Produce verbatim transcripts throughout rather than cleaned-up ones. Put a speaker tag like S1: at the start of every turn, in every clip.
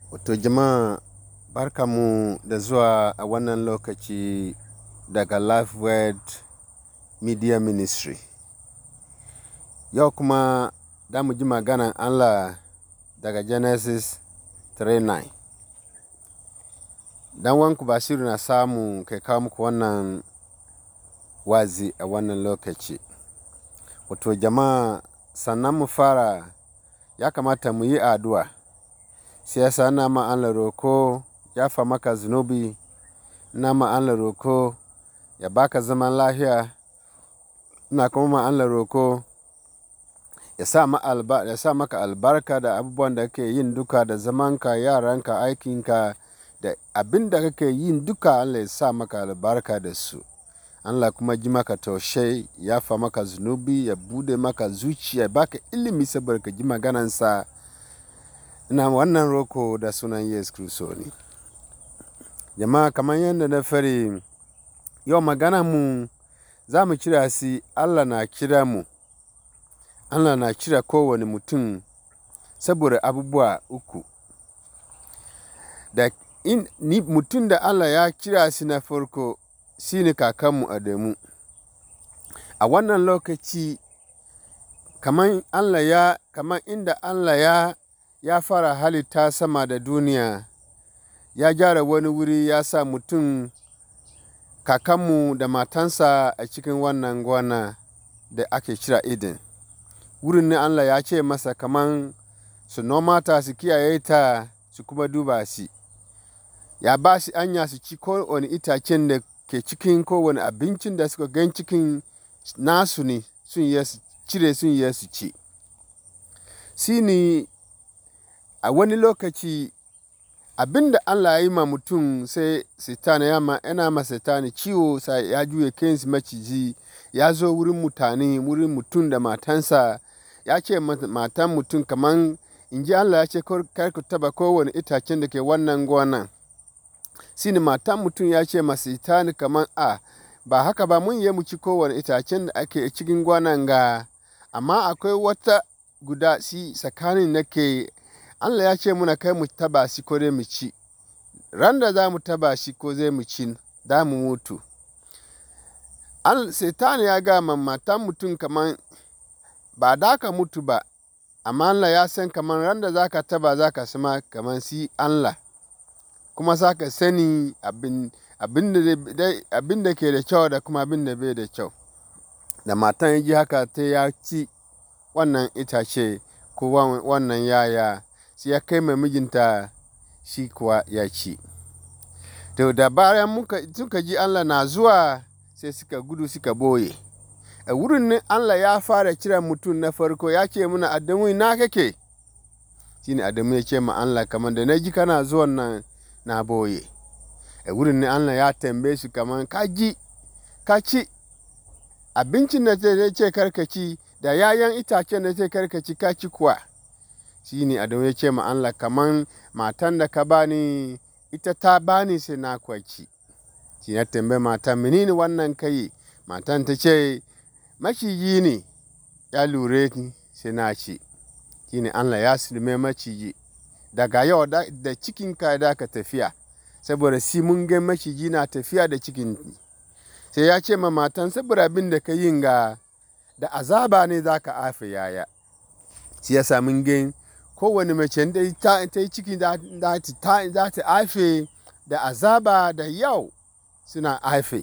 S1: Wato jama'a barkamu da zuwa a wannan lokaci daga Life Word Media Ministry. Yau kuma da mu ji maganan Allah daga Genesis three nine. Dan wanku Basiru na samu kai kawo muku wannan wazi a wannan lokaci. Wato jama'a sannan mu fara ya kamata mu yi addu'a. Sai yasa ina ma Allah roko ya fa maka zunubi, ina ma Allah roko ya baka zaman lafiya, ina kuma ma Allah roko ya sa, ma alba, ya sa maka albarka da abubuwan da kake yin duka, da zamanka, yaranka, aikinka, da abin da kake yin duka Allah ya sa maka albarka da su. Allah kuma ji maka taushe, ya fa maka zunubi, ya bude maka zuciya, ya baka ilimi saboda ka ji maganansa. Ina wannan roko da sunan Yesu Kristo ne. Jama'a kamar yadda na fari, yau magana mu za mu kira shi Allah na kira mu. Allah na kira kowane mutum saboda abubuwa uku. Da in, ni, mutum da Allah ya kira shi na farko shi ne kakanmu Adamu. A wannan lokaci kamar Allah ya, kamar inda Allah ya ya fara halitta sama da duniya, ya gyara wani wuri ya sa mutum kakanmu da matansa a cikin wannan gona da ake kira Eden. Wurin ne Allah ya ce masa kaman su noma ta, su kiyaye ta, su kuma duba shi. Ya ba shi anya su ci kowane itacen da ke cikin kowane abincin da suka gan cikin nasu ne, sun yi su cire, sun yi su ci. Shi ne a wani lokaci abin da Allah ya yi ma mutum sai Satan ya ma, yana ma Satan ciwo, sai ya juye kansa maciji, ya zo wurin mutane, wurin mutum da matansa, ya ce matan mutum kaman in ji Allah ya ce kar ku taba kowane itacen da ke wannan gonan. Shi ne matan mutum ya ce ma Satan kaman a ba haka ba, mun yi mu ci kowane itacen da ake cikin gonan ga, amma akwai wata guda shi tsakanin da ke Allah ya ce muna kai mu taba shi ko dai mu ci. Ran da za mu taba shi ko zai mu ci, da mu mutu. Satan ya ga ma matan mutum kaman ba da ka mutu ba, amma Allah ya san kaman ran da za ka taba za ka sama kaman si Allah. Kuma za ka sani abin, abin, da, abin da ke da kyau da kuma abin da bai da kyau. Da matan ya ji haka ta ya ci wannan itace ko wannan yaya, sai ya kai ma mijinta, shi kuwa ya ci. To da bayan muka, suka ji Allah na zuwa sai suka gudu suka boye. A wurin ne Allah ya fara kiran mutum na farko, ya ce muna Adamu ina kake? Shi ne Adamu ya ce ma Allah kamar da na ji kana zuwan nan na boye. A wurin ne Allah ya tambaye su kamar ka ji, ka ci abincin da zai ce karkaci da yayan itacen da zai karkaci ka ci kuwa. Shi ne Adamu ya ce ma Allah kaman matan da ka bani ita ta bani sai na kwaci. Shi ya tambaye matan menene wannan kai? Matan ta ce maciji ne ya lure ni sai na ci. Shi ne Allah ya silme maciji. Daga yau da, da cikinka da ka tafiya, saboda si mun ga maciji na tafiya da cikin. Sai ya ce ma matan saboda abin da ka yin ga da azaba ne za ka haifi yaya. Shi ya sa mun ga kowane mace da ta, ta yi ciki za ta haife da azaba da yau suna haife.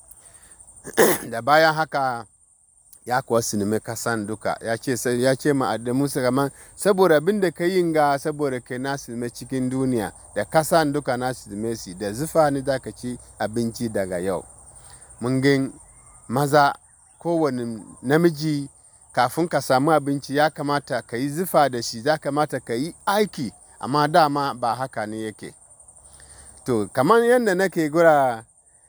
S1: Da bayan haka ya kuwa sinime kasan duka, ya ce, ya ce ma Adamu kaman saboda abin da ka yin ga saboda kai na sinime cikin duniya da kasan duka na sinime si da zufa ne za ka ci abinci daga yau. Mun ga maza kowane namiji kafin ka samu abinci ya kamata ka yi zufa da shi, ya kamata ka yi aiki, amma dama ba haka ne yake. To kamar yadda nake gura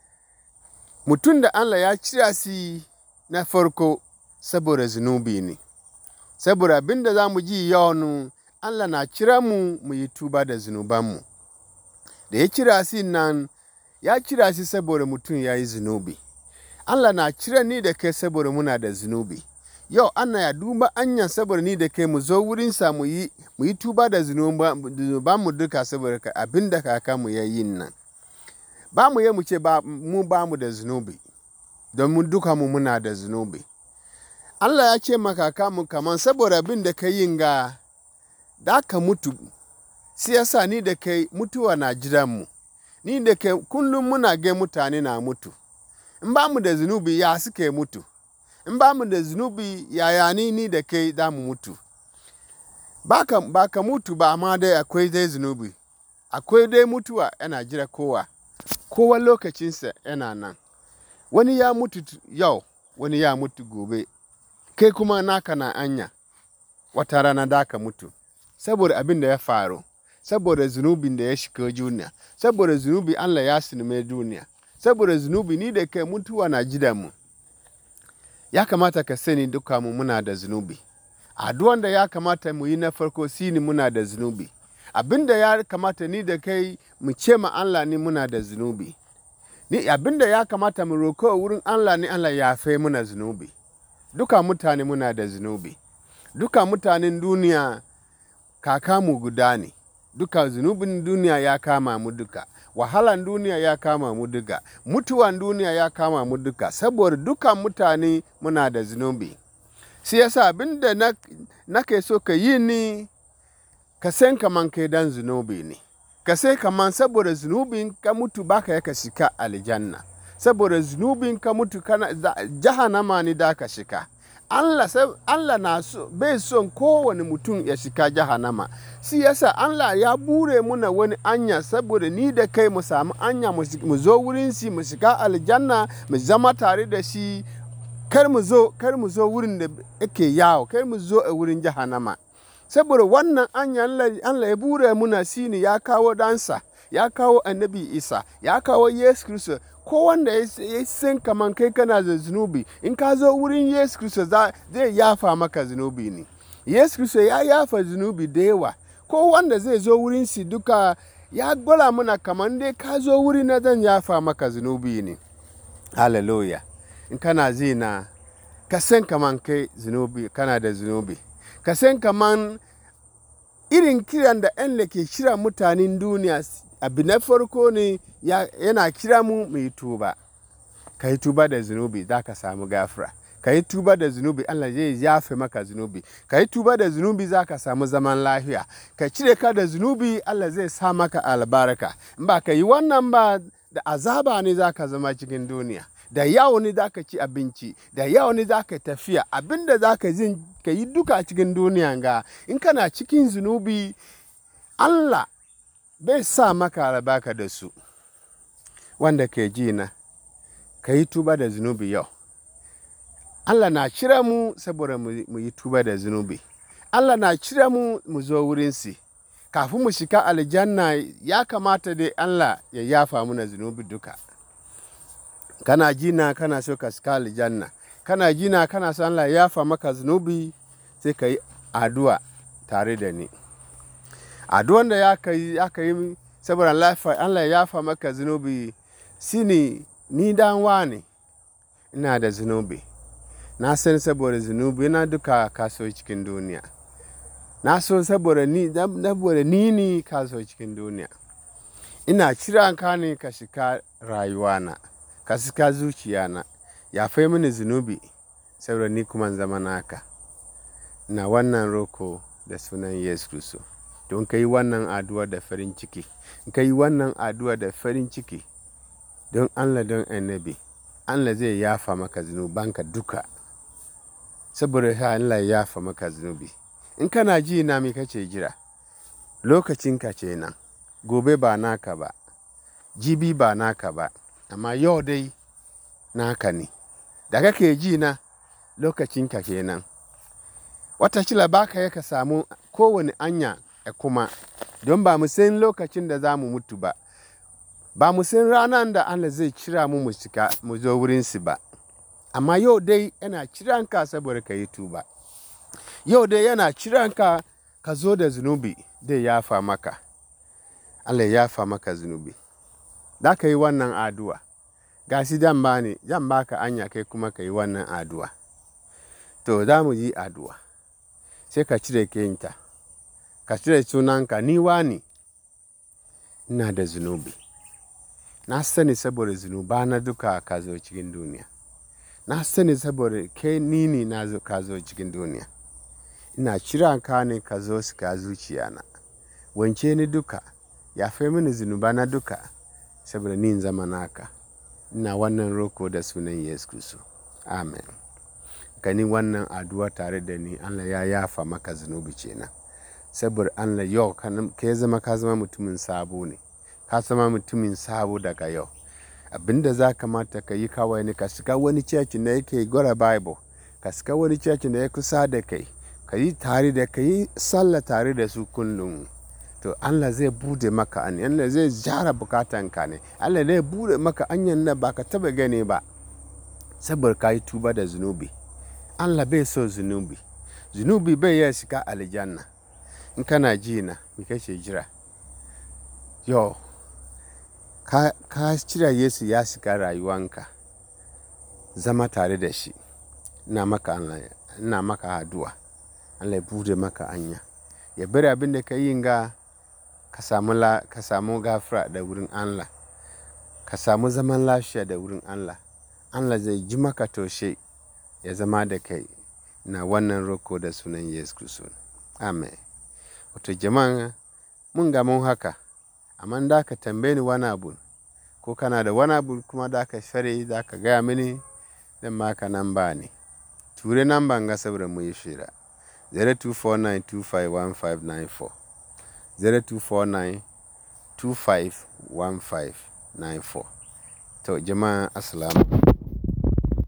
S1: mutum da Allah ya kira shi na farko saboda zunubi ne. Saboda abin da za mu ji yau nu Allah na kira mu mu yi tuba da zunubanmu. Da ya kira shi nan ya kira shi saboda mutum ya yi zunubi. Allah na kira ni da kai saboda muna da zunubi. yau ana ya duba anya saboda ni da kai mu zo wurinsa mu yi mu yi tuba da zunuban mu duka saboda abin da kaka mu ya yi nan. Ba mu yi mu ce mu ba mu da zunubi, don mu duka mu muna da zunubi. Allah ya ce maka kamu kaman saboda abin da ka yin ga da ka mutu, siyasa ni da kai mutuwa na jiranmu, ni da kai kullum muna ga mutane na mutu. In ba mu da zunubi ya suke mutu, in ba mu da zunubi yaya ni ni da kai da mu mutu. Ba ka, ba ka mutu ba amma dai akwai dai zunubi, akwai dai mutuwa yana jira kowa, kowa lokacinsa yana nan. Wani ya mutu yau, wani ya mutu gobe, kai kuma naka na anya, wata rana da ka mutu. Saboda abin da ya faru, saboda zunubin da ya shiga duniya, saboda zunubi Allah ya sinime duniya, saboda zunubi ni da kai mutuwa na jiranmu. Ya kamata ka sani duka mu muna da zunubi. Addu'an da ya kamata mu yi na farko shine muna da zunubi. Abin da ya kamata ni da kai mu ce ma Allah ni muna da zunubi. Ni abin da ya kamata mu roko wurin Allah ni Allah ya yafe muna zunubi. Duka mutane muna da zunubi. Duka mutanen duniya kaka mu guda ne. Duka zunubin duniya ya kama mu duka. Wahalan duniya ya kama mu duka. Mutuwan duniya ya kama mu duka. Saboda duka mutane muna da zunubi. Shi yasa abin da na, nake so ka yi ni ka san kaman kai dan zunubi ne. Ka sai kaman saboda zunubin ka mutu baka ya ka shika aljanna. Saboda zunubin ka mutu kana jahannama ne da ka shika. Allah, Allah na so, bai son kowane mutum ya shika jahannama. Shi yasa Allah ya bure muna wani anya saboda ni da kai mu samu anya mu zo wurin shi mu shiga aljanna mu zama tare da shi. Kar mu zo, kar mu zo wurin da yake yawo, kar mu zo a wurin jahannama. Saboda wannan anya Allah, Allah ya bure muna shi ne ya kawo dansa, ya kawo annabi Isa, ya kawo Yesu Kristo. Ko wanda ya san kaman kai kana da zunubi, in ka zo wurin Yesu Kristo zai yafa maka zunubi ne. Yesu Kristo ya yafa zunubi da yawa. Ko wanda zai zo wurin shi duka ya gwala muna kaman dai ka zo wuri na zan yafa maka zunubi ne. Hallelujah. In kana zina, ka san kaman kai zunubi, kana da zunubi. Ka san kaman irin kiran da Allah ke kira mutanen duniya, abu na farko ne yana kira mu mu yi tuba. Ka yi tuba da zunubi za ka samu gafara. Ka yi tuba da zunubi Allah zai yafe maka zunubi. Ka yi tuba da zunubi za ka samu zaman lafiya. Ka cire ka da zunubi Allah zai sa maka albarka. In ba ka yi wannan ba, da azaba ne za ka zama cikin duniya. Da yawo ne za ka ci abinci, da yawo ne za ka tafiya, abinda za ka yi duka cikin duniya ga. In kana cikin zunubi, Allah bai sa maka albarka da su. Wanda ke ji na, ka yi tuba da zunubi yau. Allah na kira mu saboda mu yi tuba da zunubi. Allah na kira mu mu zo wurinsi. Kafin mu shiga aljanna ya kamata dai Allah ya yafa muna zunubi duka. Kana jina kana so ka shiga aljanna. Kana jina kana so Allah ya yafa maka zunubi, sai ka yi addu'a tare da ni. Addu'an da ya ka yi, ya ka yi saboda Allah ya yafa maka zunubi shine ni dan wane ina da zunubi. Na san saboda zunubi na duka kaso cikin duniya. Na so saboda ni, saboda ni ne kaso cikin duniya. Ina kiran ka ne ka shiga rayuwana, ka shiga zuciyana. Yafe mini zunubi saboda ni kuma zama naka. Na wannan roko da sunan Yesu Kristo. Don ka yi wannan addu'a da farin ciki. Ka yi wannan addu'a da farin ciki. Don Allah, don annabi. Allah zai yafa maka zunubanka duka. Saboda Allah ya yafa maka zunubi. In kana ji na mi kace jira, lokacinka ce nan. Gobe ba naka ba, jibi ba naka ba, amma yau dai naka ne. Da kake ji na, lokacinka ke nan. Watakila ba ka yaka samu kowane anya a kuma, don ba mu san lokacin da za mu mutu ba. Ba mu san ranar da Allah zai kira mu mu zo wurinsu ba. Amma yau dai yana kiranka saboda ka yi tuba. Yau dai yana kiranka ka zo da zunubi dai yafa maka. Allah ya yafa maka zunubi. Da ka yi wannan addu'a. Ga shi zan ba ni, zan baka anya kai kuma ka yi wannan addu'a. To za mu yi addu'a. Sai ka cire kenta, ka cire sunanka, ni wane ina da zunubi. Na sani saboda zunubana duka ka zo cikin duniya. Na sani saboda kai ni ne na zo ka zo cikin duniya. Ina kiran ka ne ka zo shiga zuciyana. Wanke ni duka, yafe mini zunubana duka saboda ni in zama naka. Ina wannan roko da sunan Yesu Kiristi. Amen. Gani wannan addu'a tare da ni, Allah ya yafa maka zunubi kenan. Saboda Allah yau ka zama ka zama mutumin sabo ne. Ka zama mutumin sabo daga yau. Abinda za kamata ka yi kawai ne ka shiga wani church da yake gwada Bible. Ka shiga wani church da ya kusa da kai. Ka yi tare da ka yi sallah tare da su kullum. To Allah zai bude maka hanya. Allah zai jara bukatanka ne. Allah zai bude maka hanyar da ba ka taba gani ba. Saboda ka yi tuba da zunubi. Allah bai so zunubi. Zunubi bai ya shiga aljanna. In kana ji na, me kake jira? Yo, ka, ka cire Yesu ya shiga rayuwanka. Zama tare da shi. Ina maka Allah, ina maka addu'a. Allah ya bude maka hanya. Ya bari abin da ka yi ga ka samu la, ka samu gafara da wurin Allah. Ka samu zaman lafiya da wurin Allah. Allah zai ji maka toshe ya zama da kai. Na wannan roko da sunan Yesu Kiristi. Amen. Wato jama'a mun ga mun haka. Amma da ka tambaye ni wani abu, ko kana da wani abu kuma da ka share da ka gaya mini, zan maka namba ne. Ture namban ga saboda mu yi shira. zero two four nine two five one five nine four zero two four nine two five one five nine four. To jama'a assalamu